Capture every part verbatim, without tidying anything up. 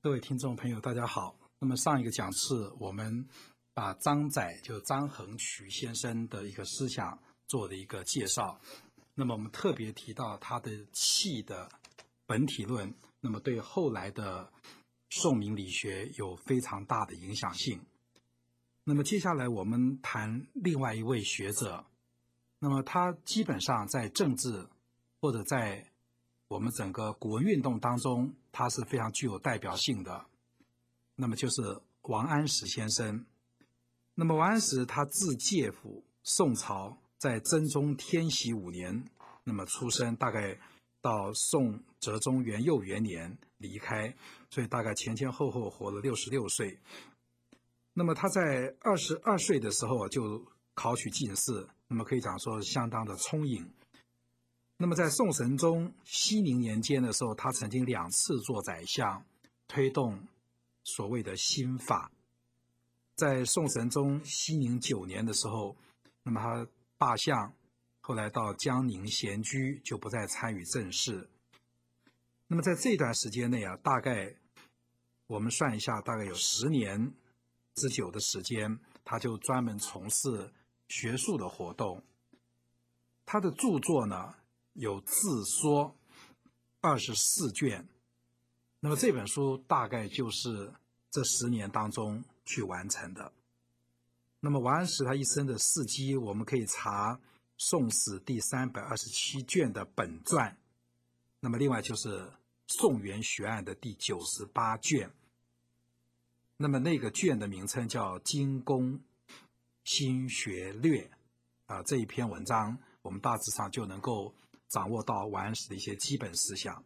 各位听众朋友，大家好。那么上一个讲次，我们把张载就张衡渠先生的一个思想做了一个介绍。那么我们特别提到他的气的本体论，那么对后来的宋明理学有非常大的影响性。那么接下来我们谈另外一位学者，那么他基本上在政治或者在我们整个古文运动当中，他是非常具有代表性的。那么就是王安石先生。那么王安石他字介甫，宋朝在真宗天禧五年那么出生，大概到宋哲宗元佑元年离开，所以大概前前后后活了六十六岁。那么他在二十二岁的时候就考取进士，那么可以讲说相当的聪颖。那么在宋神宗熙宁年间的时候，他曾经两次做宰相，推动所谓的新法。在宋神宗熙宁九年的时候，那么他罢相，后来到江宁闲居，就不再参与政事。那么在这段时间内啊，大概我们算一下，大概有十年之久的时间，他就专门从事学术的活动。他的著作呢，有自说二十四卷，那么这本书大概就是这十年当中去完成的。那么王安石他一生的事迹，我们可以查《宋史》第三百二十七卷的本传，那么另外就是《宋元学案》的第九十八卷，那么那个卷的名称叫《精工心学略》啊，这一篇文章我们大致上就能够掌握到王安石的一些基本思想。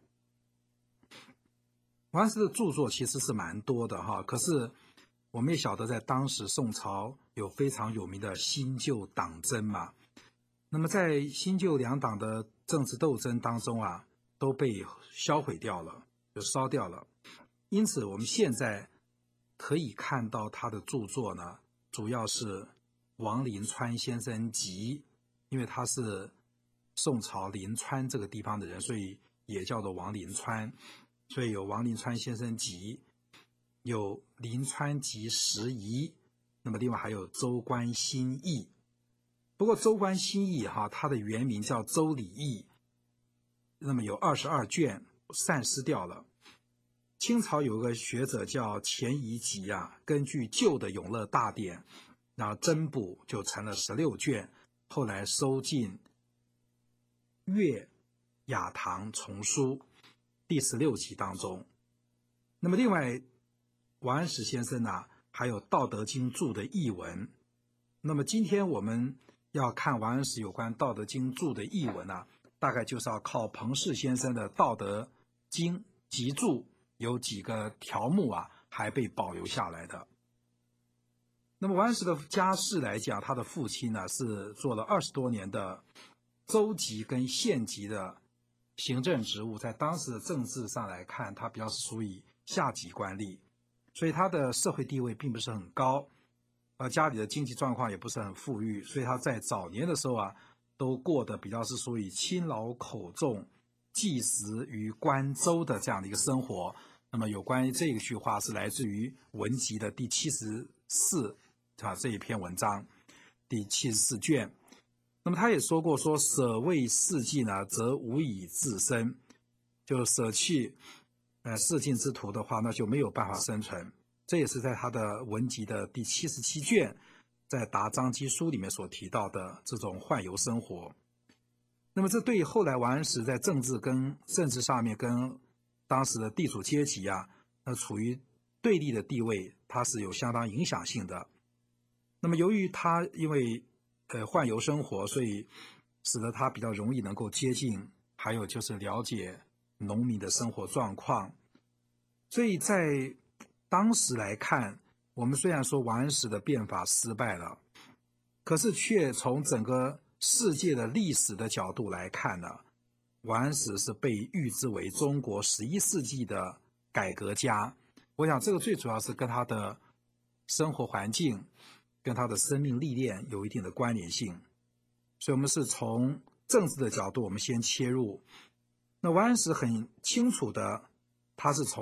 王安石的著作其实是蛮多的哈，可是我们也晓得在当时宋朝有非常有名的新旧党争嘛，那么在新旧两党的政治斗争当中啊，都被销毁掉了，就烧掉了。因此我们现在可以看到他的著作呢，主要是王林川先生集，因为他是宋朝临川这个地方的人，所以也叫做王林川，所以有王林川先生集，有临川集拾遗，那么另外还有周官新义。不过周官新义哈，它的原名叫周礼义，那么有二十二卷，散失掉了。清朝有个学者叫钱怡集啊，根据旧的永乐大典，然后增补就成了十六卷，后来收进岳雅堂丛书第十六集当中。那么另外王安石先生呢、啊，还有《道德经》注的译文。那么今天我们要看王安石有关《道德经》注的译文啊，大概就是要靠彭氏先生的《道德经》集注，有几个条目啊还被保留下来的。那么王安石的家世来讲，他的父亲呢是做了二十多年的州级跟县级的行政职务，在当时的政治上来看，他比较属于下级官吏，所以他的社会地位并不是很高，而家里的经济状况也不是很富裕，所以他在早年的时候啊，都过得比较是属于勤劳口重、济食于官州的这样的一个生活。那么有关于这一句话是来自于文集的第七十四啊这一篇文章，第七十四卷。那么他也说过说，舍为仕进呢，则无以自生，就舍弃呃仕进之徒的话，那就没有办法生存。这也是在他的文集的第七十七卷，在《答张机书》里面所提到的这种宦游生活。那么这对于后来王安石在政治跟政治上面跟当时的地主阶级啊，那处于对立的地位，它是有相当影响性的。那么由于他因为呃宦游生活，所以使得他比较容易能够接近，还有就是了解农民的生活状况。所以在当时来看，我们虽然说王安石的变法失败了，可是却从整个世界的历史的角度来看呢，王安石是被誉之为中国十一世纪的改革家。我想这个最主要是跟他的生活环境跟他的生命历练有一定的关联性。所以我们是从政治的角度我们先切入。那王安石很清楚的，他是从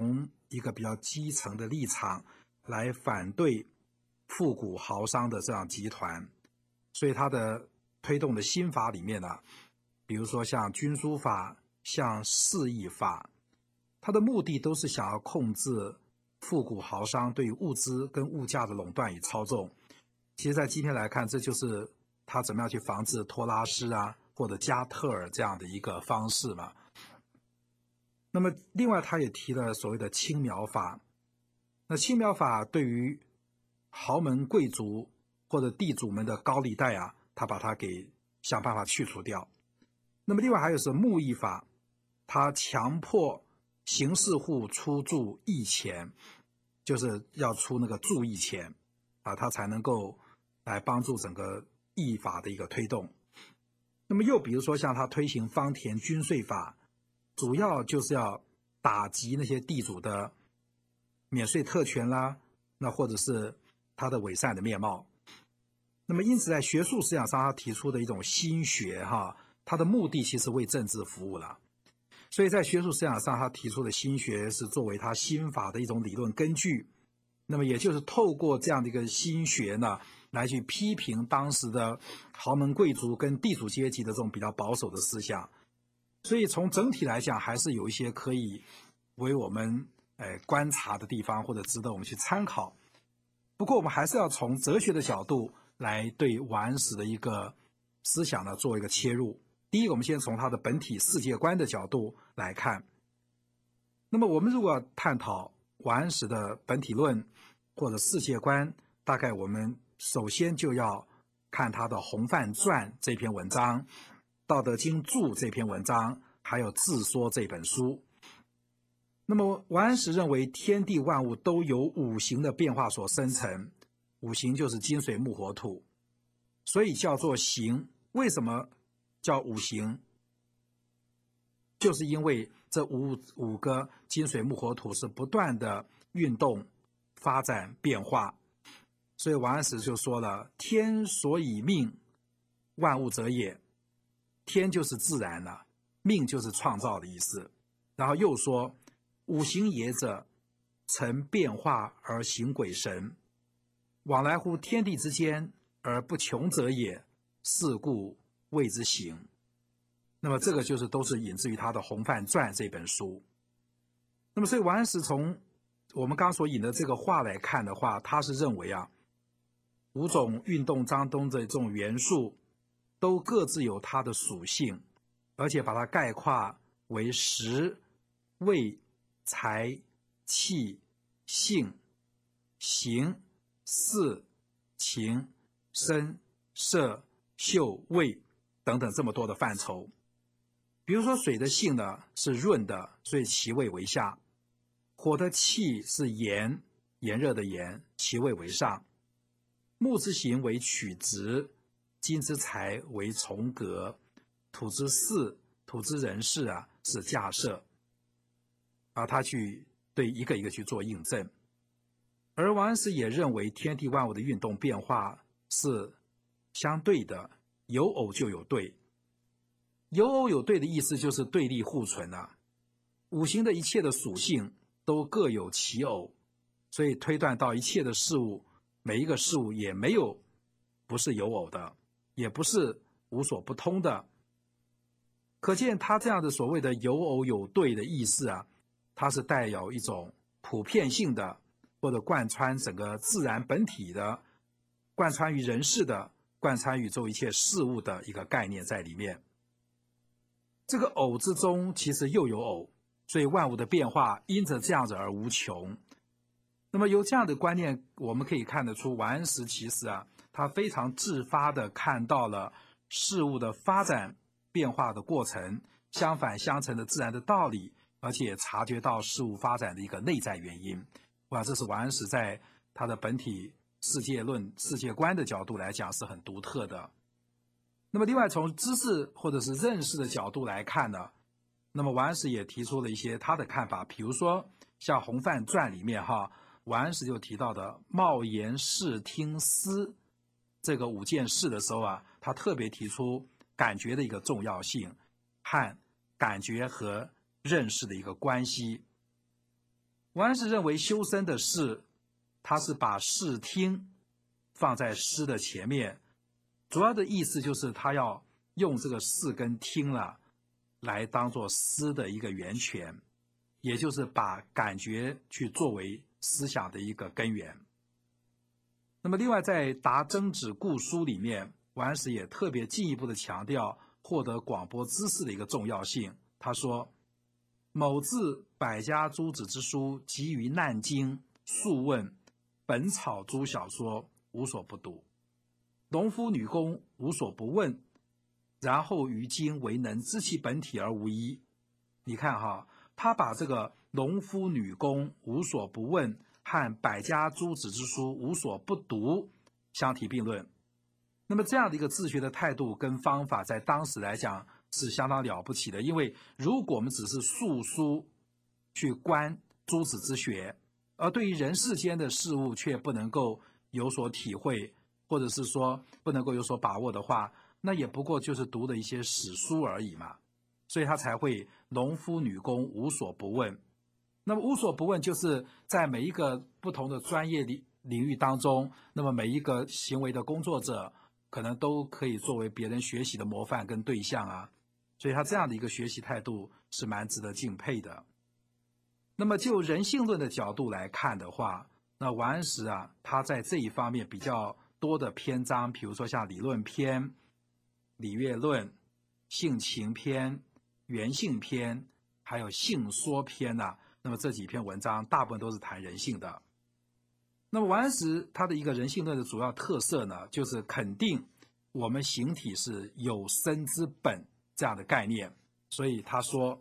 一个比较基层的立场来反对富贾豪商的这样集团，所以他的推动的新法里面呢，比如说像军书法、像市易法，它的目的都是想要控制富贾豪商对物资跟物价的垄断与操纵。其实在今天来看，这就是他怎么样去防治托拉斯啊或者加特尔这样的一个方式嘛。那么另外他也提了所谓的青苗法，那青苗法对于豪门贵族或者地主们的高利贷啊，他把它给想办法去除掉。那么另外还有是募役法，他强迫刑事户出注役钱，就是要出那个注役钱啊，他才能够来帮助整个役法的一个推动。那么又比如说像他推行方田均税法，主要就是要打击那些地主的免税特权啦，那或者是他的伪善的面貌。那么因此在学术思想上他提出的一种新学哈，他的目的其实为政治服务了。所以在学术思想上他提出的新学是作为他新法的一种理论根据，那么也就是透过这样的一个新学呢，来去批评当时的豪门贵族跟地主阶级的这种比较保守的思想。所以从整体来讲，还是有一些可以为我们呃观察的地方，或者值得我们去参考。不过我们还是要从哲学的角度来对王安石的一个思想呢做一个切入。第一个，我们先从他的本体世界观的角度来看。那么我们如果要探讨王安石的本体论或者世界观，大概我们首先就要看他的《洪范传》这篇文章，《道德经注》这篇文章，还有《自说》这本书。那么王安石认为天地万物都由五行的变化所生成，五行就是金水木火土，所以叫做行。为什么叫五行？就是因为这五五个金水木火土是不断的运动、发展、变化。所以王安石就说了，天所以命万物者也。天就是自然了，命就是创造的意思。然后又说，五行也者，成变化而行鬼神，往来乎天地之间而不穷者也，是故谓之行。那么这个就是都是引自于他的《洪范传》这本书。那么所以王安石从我们刚所引的这个话来看的话，他是认为啊，五种运动当中的这种元素都各自有它的属性，而且把它概括为时、位、财、气、性、形、事、情、声、色、嗅、味等等这么多的范畴。比如说水的性呢是润的，所以其味为下；火的气是炎，炎热的炎，其味为上；木之形为曲直，金之材为重革，土之事、土之人事啊是架设。而他去对一个一个去做印证。而王安石也认为天地万物的运动变化是相对的，有偶就有对。有偶有对的意思就是对立互存啊。五行的一切的属性都各有其偶，所以推断到一切的事物，每一个事物也没有不是有偶的，也不是无所不通的。可见他这样的所谓的有偶有对的意思啊，它是带有一种普遍性的，或者贯穿整个自然本体的，贯穿于人世的，贯穿宇宙一切事物的一个概念在里面。这个偶之中其实又有偶，所以万物的变化因着这样子而无穷。那么由这样的观念我们可以看得出，王安石其实啊，他非常自发地看到了事物的发展变化的过程，相反相成的自然的道理，而且也察觉到事物发展的一个内在原因。哇，这是王安石在他的本体世界论、世界观的角度来讲是很独特的。那么另外从知识或者是认识的角度来看呢，那么王安石也提出了一些他的看法。比如说像《洪范传》里面哈，王安石就提到的貌言视听思这个五件事的时候啊，他特别提出感觉的一个重要性和感觉和认识的一个关系。 王安石认为修身的事，他是把视听放在诗的前面，主要的意思就是他要用这个视跟听了来当做诗的一个源泉，也就是把感觉去作为思想的一个根源。那么另外在《答曾子固书》里面，王安石也特别进一步的强调获得广博知识的一个重要性。他说，某自百家诸子之书，集于难经、素问、本草诸小说，无所不读。农夫女工无所不问，然后于今为能知其本体而无一。你看哈，他把这个农夫女工无所不问和百家诸子之书无所不读相提并论。那么这样的一个治学的态度跟方法，在当时来讲是相当了不起的。因为如果我们只是素书去观诸子之学，而对于人世间的事物却不能够有所体会，或者是说不能够有所把握的话，那也不过就是读的一些史书而已嘛。所以他才会农夫女工无所不问。那么无所不问，就是在每一个不同的专业领领域当中，那么每一个行为的工作者可能都可以作为别人学习的模范跟对象啊。所以他这样的一个学习态度是蛮值得敬佩的。那么就人性论的角度来看的话，那王安石啊，他在这一方面比较多的篇章，比如说像理论篇、礼乐论、性情篇、原性篇，还有性说篇啊，那么这几篇文章大部分都是谈人性的。那么王安石他的一个人性论的主要特色呢，就是肯定我们形体是有生之本这样的概念。所以他说，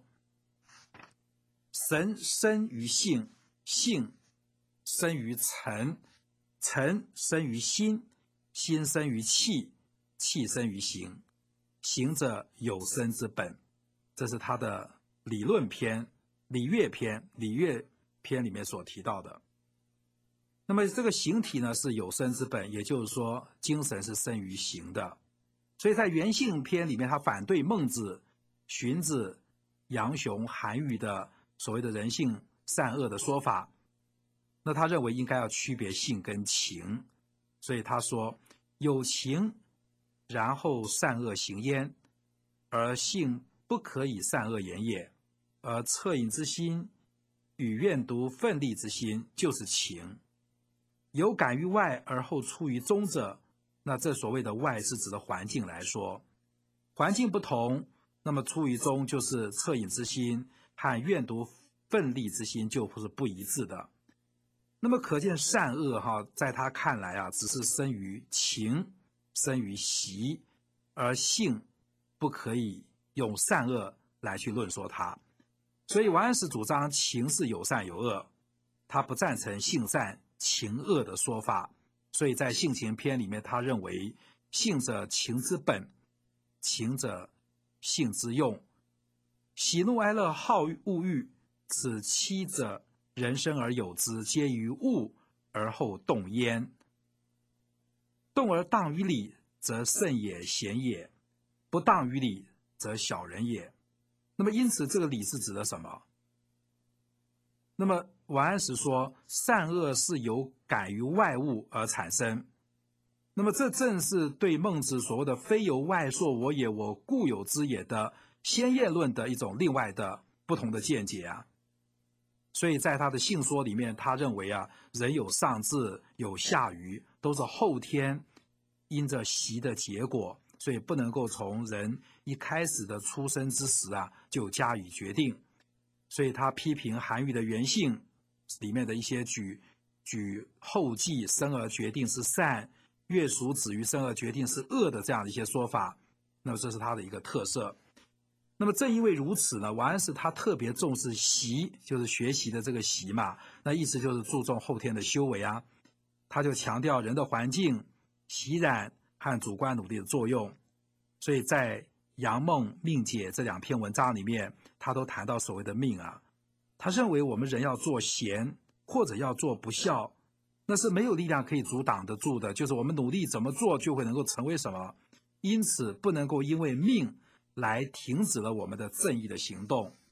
神生于性，性生于诚，诚生于心，心生于气，气生于形，形者有生之本。这是他的理论篇、礼乐篇、礼乐篇里面所提到的。那么这个形体呢是有生之本，也就是说精神是生于形的。所以在原性篇里面，他反对孟子、荀子、杨雄、韩愈的所谓的人性善恶的说法。那他认为应该要区别性跟情，所以他说，有情然后善恶行焉，而性不可以善恶言也。而恻隐之心与愿读奋力之心就是情。有感于外而后出于中者，那这所谓的外是指的环境来说，环境不同，那么出于中就是恻隐之心和愿读奋力之心就是不一致的。那么可见善恶哈，在他看来啊，只是生于情，生于习，而性不可以用善恶来去论说它。所以王安石主张情是有善有恶，他不赞成性善情恶的说法。所以在性情篇里面，他认为性者情之本，情者性之用，喜怒哀乐好恶欲，此七者人生而有之，皆于物而后动焉。动而当于理，则圣也贤也；不当于理，则小人也。那么因此这个理是指的什么？那么王安石说，善恶是由感于外物而产生。那么这正是对孟子所谓的非由外铄我也，我固有之也的先验论的一种另外的不同的见解啊。所以在他的性说里面，他认为啊，人有上智有下愚，都是后天因着习的结果，所以不能够从人一开始的出生之时啊就加以决定。所以他批评韩愈的原性里面的一些举举后继生而决定是善，越属止于生而决定是恶的这样的一些说法，那么这是他的一个特色。那么正因为如此呢，王安石他特别重视习，就是学习的这个习嘛，那意思就是注重后天的修为啊。他就强调人的环境、习染和主观努力的作用。所以在《杨梦命解》这两篇文章里面，他都谈到所谓的命啊。他认为我们人要做贤或者要做不孝，那是没有力量可以阻挡得住的，就是我们努力怎么做就会能够成为什么。因此不能够因为命来停止了我们的正义的行动。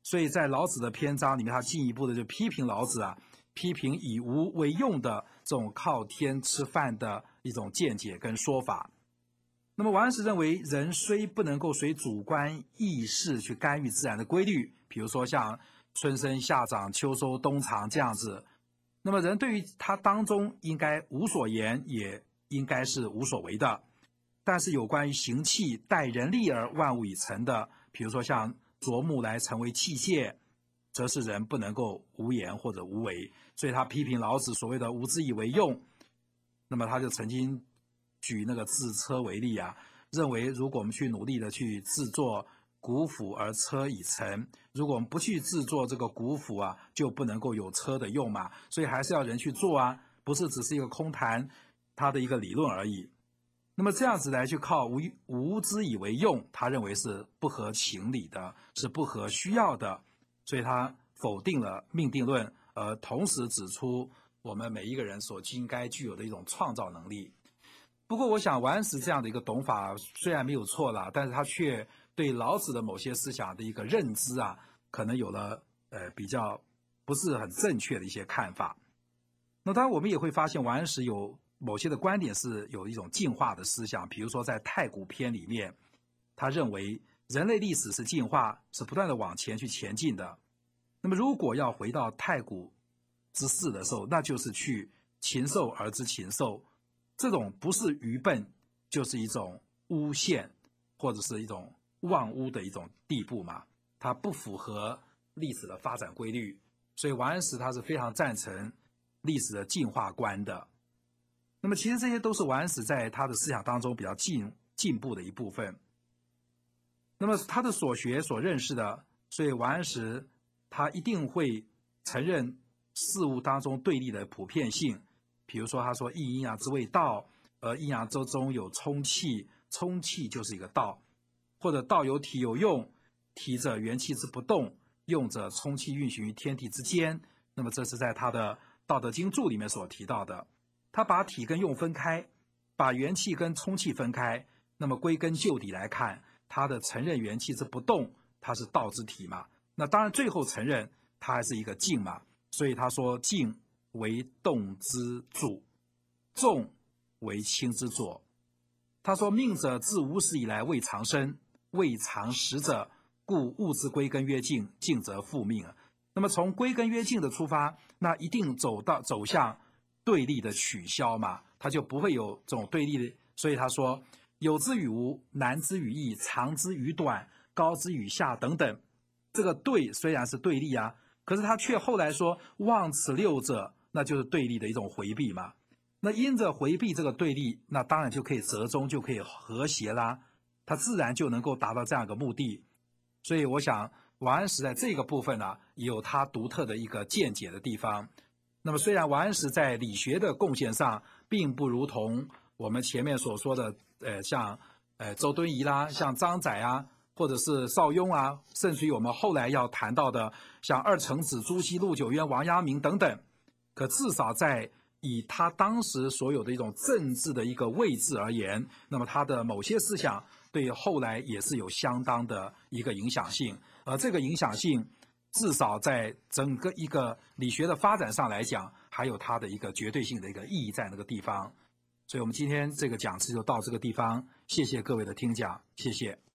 所以在老子的篇章里面，他进一步的就批评老子啊，批评以无为用的这种靠天吃饭的一种见解跟说法。那么王安石认为，人虽不能够随主观意识去干预自然的规律，比如说像春生夏长、秋收冬藏这样子，那么人对于他当中应该无所言，也应该是无所为的。但是有关于行气待人力而万物以成的，比如说像啄木来成为器械，则是人不能够无言或者无为。所以他批评老子所谓的无之以为用。那么他就曾经举那个制车为例啊，认为如果我们去努力的去制作鼓斧而车已成，如果我们不去制作这个鼓斧啊，就不能够有车的用嘛，所以还是要人去做啊，不是只是一个空谈他的一个理论而已。那么这样子来去靠无无之以为用，他认为是不合情理的，是不合需要的，所以他否定了命定论，而同时指出我们每一个人所应该具有的一种创造能力。不过我想王安石这样的一个懂法虽然没有错啦，但是他却对老子的某些思想的一个认知啊，可能有了呃比较不是很正确的一些看法。那当然我们也会发现王安石有某些的观点是有一种进化的思想，比如说在《太古篇》里面，他认为人类历史是进化，是不断的往前去前进的。那么如果要回到太古之事的时候，那就是去禽兽而知禽兽，这种不是愚笨，就是一种诬陷，或者是一种妄诬的一种地步嘛，它不符合历史的发展规律。所以王安石他是非常赞成历史的进化观的。那么其实这些都是王安石在他的思想当中比较进进步的一部分。那么他的所学所认识的，所以王安石他一定会承认事物当中对立的普遍性。比如说他说一阴阳之谓道，而阴阳之中有充气，充气就是一个道，或者道有体有用，体者元气之不动，用者充气运行于天地之间。那么这是在他的《道德经注》里面所提到的。他把体跟用分开，把元气跟充气分开，那么归根究底来看，他的承认元气之不动，它是道之体嘛。那当然最后承认它还是一个静嘛，所以他说静为动之主，重为轻之作。他说命者自无始以来未尝生，未尝始者，故物之归根曰静，静则复命。那么从归根曰静的出发，那一定走到走向对立的取消嘛，他就不会有这种对立的。所以他说有之与无，难之与易，长之与短，高之与下等等。这个对虽然是对立啊，可是他却后来说忘此六者，那就是对立的一种回避嘛。那因着回避这个对立，那当然就可以折中，就可以和谐啦，他自然就能够达到这样一个目的。所以我想王安石在这个部分呢、啊，也有他独特的一个见解的地方。那么虽然王安石在理学的贡献上并不如同我们前面所说的呃像呃周敦颐啦，像张载啊，或者是邵雍啊，甚至于我们后来要谈到的像二程子、朱熹、陆九渊、王阳明等等，可至少在以他当时所有的一种政治的一个位置而言，那么他的某些思想对后来也是有相当的一个影响性，而这个影响性至少在整个一个理学的发展上来讲，还有它的一个绝对性的一个意义在那个地方。所以我们今天这个讲次就到这个地方，谢谢各位的听讲，谢谢。